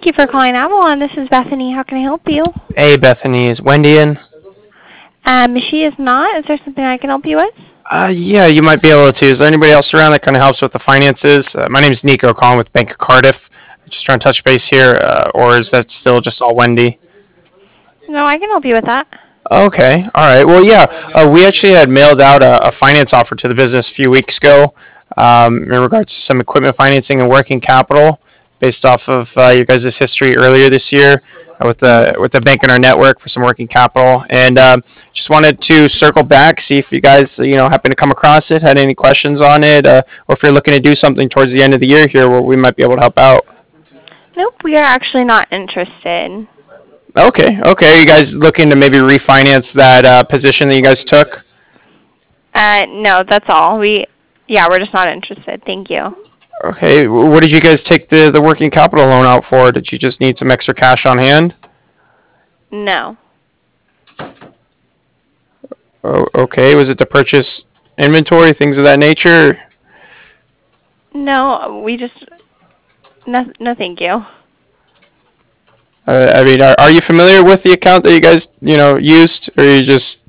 Thank you for calling Avalon. This is Bethany. How can I help you? Hey, Bethany, is Wendy in? She is not. Is there something I can help you with? Yeah, you might be able to. Is there anybody else around that kind of helps with the finances? My name is Nico, calling with Bank of Cardiff. Just trying to touch base here, or is that still just all Wendy? No, I can help you with that. Okay, all right. Well, yeah, we actually had mailed out a finance offer to the business a few weeks ago in regards to some equipment financing and working capital based off of your guys' history earlier this year with the bank in our network for some working capital. And just wanted to circle back, see if you guys, happen to come across it, had any questions on it, or if you're looking to do something towards the end of the year here where we might be able to help out. Nope, we are actually not interested. Okay, okay. Are you guys looking to maybe refinance that position that you guys took? No, that's all. We're just not interested. Thank you. Okay, what did you guys take the working capital loan out for? Did you just need some extra cash on hand? No. Oh, okay, was it to purchase inventory, things of that nature? No, we just no, thank you. I mean, are you familiar with the account that you guys, used, or you just